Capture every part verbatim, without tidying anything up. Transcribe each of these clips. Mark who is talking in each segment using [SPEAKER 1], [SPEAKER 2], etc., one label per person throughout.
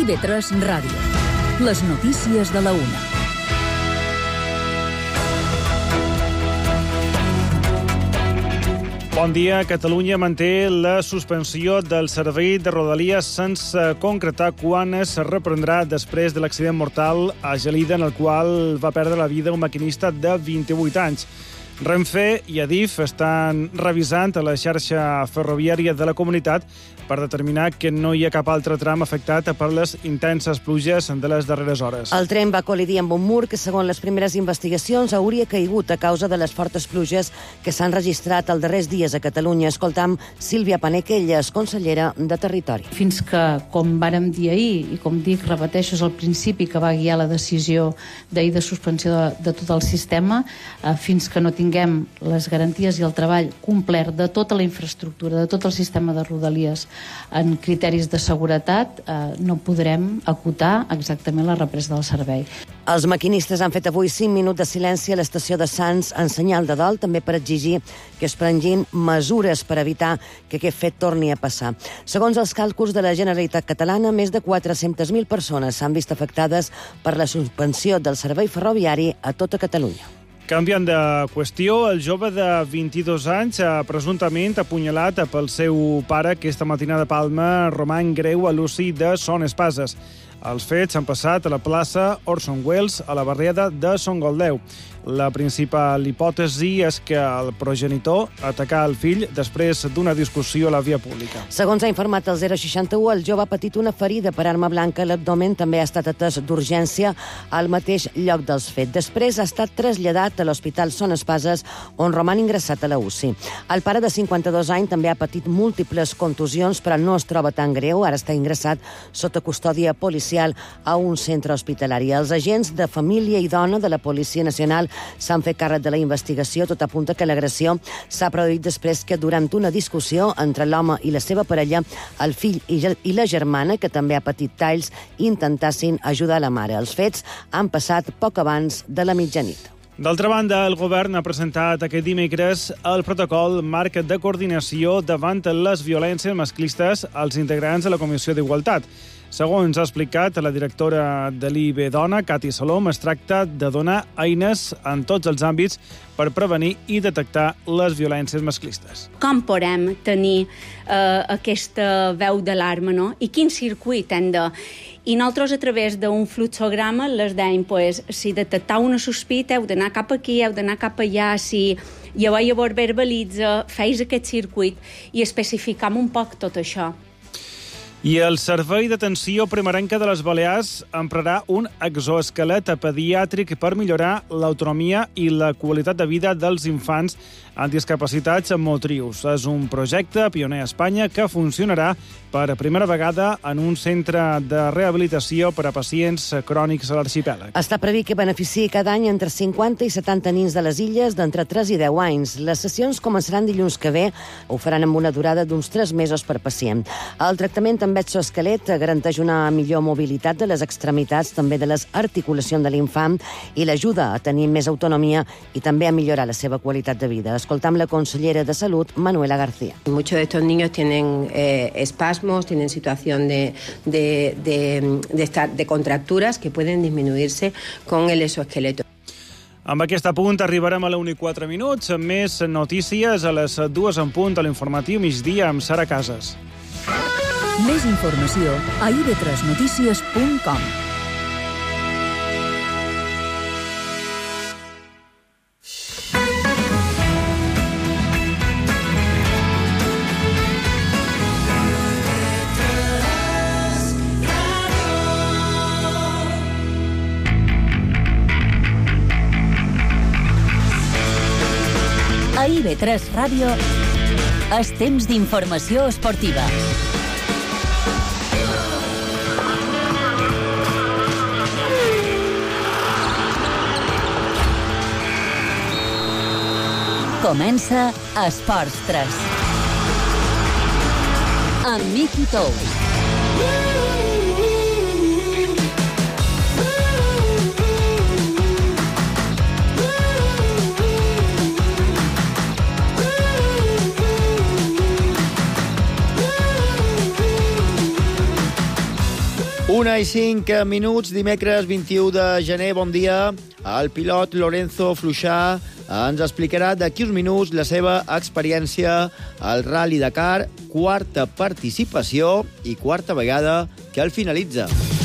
[SPEAKER 1] be tres Ràdio. Les notícies de la una.
[SPEAKER 2] Bon dia. Catalunya manté la suspensió del servei de Rodalies sense concretar quan es reprendrà després de l'accident mortal a Gelida en el qual va perdre la vida un maquinista de vint-i-vuit anys. Renfe i Adif estan revisant la xarxa ferroviària de la comunitat per determinar que no hi ha cap altre tram afectat per les intenses pluges de les darreres hores.
[SPEAKER 3] El tren va col·lidir amb un mur que, segons les primeres investigacions, hauria caigut a causa de les fortes pluges que s'han registrat els darrers dies a Catalunya. Escoltam Sílvia Panequelles, consellera de Territori.
[SPEAKER 4] Fins que, com vàrem dir ahir, i com dic, repeteixo, és el principi que va guiar la decisió d'ahir de suspensió de, de tot el sistema, eh, fins que no tinguem les garanties i el treball complet de tota la infraestructura, de tot el sistema de Rodalies en criteris de seguretat, eh, no podrem acotar exactament la represa del servei.
[SPEAKER 3] Els maquinistes han fet avui cinc minuts de silenci a l'estació de Sants en senyal de dol, també per exigir que es prenguin mesures per evitar que aquest fet torni a passar. Segons els càlculs de la Generalitat Catalana, més de quatre-centes mil persones s'han vist afectades per la suspensió del servei ferroviari a tota Catalunya.
[SPEAKER 2] Canviant de qüestió, el jove de vint-i-dos anys ha presumptament apunyalat pel seu pare aquesta matinada a Palma, Roman Greu, a l'Uci de Son Espases. Els fets han passat a la plaça Orson Welles, a la barriada de Son Goldeu. La principal hipòtesi és que el progenitor atacà el fill després d'una discussió a la via pública.
[SPEAKER 3] Segons ha informat el zero seixanta u, el jove ha patit una ferida per arma blanca a l'abdomen, també ha estat atès d'urgència al mateix lloc dels fets. Després ha estat traslladat a l'Hospital Son Espases, on roman ingressat a la U C I. El pare de cinquanta-dos anys també ha patit múltiples contusions, però no es troba tan greu. Ara està ingressat sota custòdia policial a un centre hospitalari. Els agents de família i dona de la Policia Nacional s'han fet càrrec de la investigació. Tot apunta que l'agressió s'ha produït després que, durant una discussió entre l'home i la seva parella, el fill i la germana, que també ha patit talls, intentassin ajudar la mare. Els fets han passat poc abans de la mitjanit.
[SPEAKER 2] D'altra banda, el govern ha presentat aquest dimecres el protocol marc de coordinació davant les violències masclistes als integrants de la Comissió d'Igualtat. Segons ha explicat la directora de l'I B Dona, Cati Salom, es tracta de donar eines en tots els àmbits per prevenir i detectar les violències masclistes.
[SPEAKER 5] Com podem tenir eh, aquesta veu d'alarma, no? I quin circuit hem de... I nosaltres, a través d'un fluxograma, les deim, pues, si detectau una sospita, heu d'anar cap aquí, heu d'anar cap allà, si llavors llavors verbalitza, feis aquest circuit i especificam un poc tot això.
[SPEAKER 2] I el Servei d'Atenció Primerenca de les Balears emprarà un exoesquelet pediàtric per millorar l'autonomia i la qualitat de vida dels infants amb discapacitats motrius. És un projecte pioner a Espanya que funcionarà per primera vegada en un centre de rehabilitació per a pacients crònics a l'arxipèlag.
[SPEAKER 3] Està previst que beneficiï cada any entre cinquanta i setanta nins de les illes d'entre tres i deu anys. Les sessions començaran dilluns que ve, ho faran amb una durada d'uns tres mesos per pacient. El tractament amb exoesquelet garanteix una millor mobilitat de les extremitats, també de les articulacions de l'infant, i l'ajuda a tenir més autonomia i també a millorar la seva qualitat de vida. Escoltam la consellera de Salut, Manuela García.
[SPEAKER 6] Muchos de estos niños tienen eh, espasmos, tienen situación de, de, de, de, estar, de contracturas que pueden disminuirse con el exoesqueleto.
[SPEAKER 2] Amb aquest apunt arribarem a la una i quatre minuts. Més notícies a les dues en punt a l'informatiu migdia amb Sara Casas.
[SPEAKER 1] Més informació a i be tres notícies punt com. A i be tres Ràdio és temps d'informació esportiva. Comença Esports tres. Amb Miki Tous.
[SPEAKER 7] Una i cinc minuts, dimecres vint-i-u de gener, bon dia. El pilot Lorenzo Fluixà ens explicarà d'aquí uns minuts la seva experiència al Rally Dakar, quarta participació i quarta vegada que el finalitza.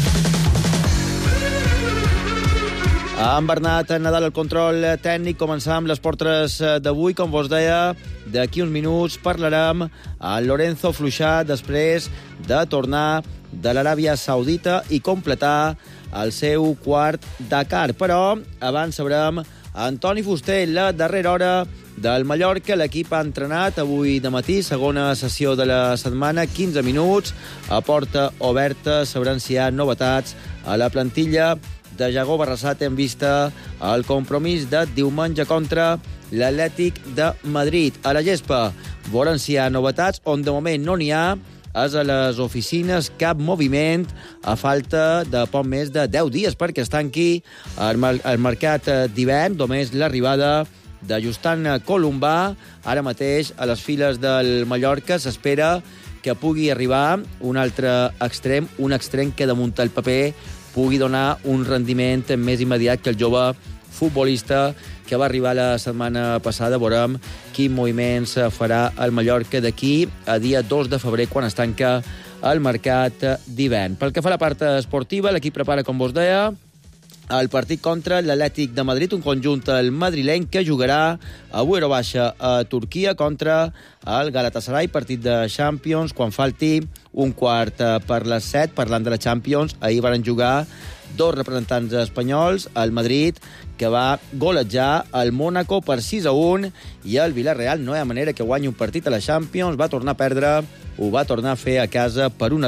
[SPEAKER 7] Amb Bernat Nadal al control tècnic, començam les portres d'avui. Com vos deia, d'aquí uns minuts parlarem amb Lorenzo Fluixà després de tornar de l'Aràbia Saudita i completar el seu quart Dakar. Però abans sabrem Antoni Fuster, la darrera hora del Mallorca. L'equip ha entrenat avui de matí, segona sessió de la setmana, quinze minuts, a porta oberta. Sabrem si hi ha novetats a la plantilla de Jago Barrasate en vista al compromís de diumenge contra l'Atlètic de Madrid. A la gespa, veurem si hi ha novetats, on de moment no n'hi ha. És a les oficines, cap moviment, a falta de poc més de deu dies perquè es tanqui el, el mercat d'hivern. Només l'arribada de Justin Columbà. Ara mateix, a les files del Mallorca, s'espera que pugui arribar un altre extrem, un extrem que damunt el paper pugui donar un rendiment més immediat que el jove futbolista que va arribar la setmana passada. Veurem quin moviments farà el Mallorca d'aquí a dia dos de febrer, quan es tanca el mercat d'hivern. Pel que fa a la part esportiva, l'equip prepara, com vos deia, el partit contra l'Atlètic de Madrid, un conjunt el madrileny que jugarà avui a baixa a Turquia contra el Galatasaray, partit de Champions, quan falti un quart per les set. Parlant de la Champions, ahir van jugar dos representants espanyols, el Madrid, que va golejar el Mónaco per sis a un, i el Villarreal no hi ha manera que guanyi un partit a la Champions, va tornar a perdre, ho va tornar a fer a casa per una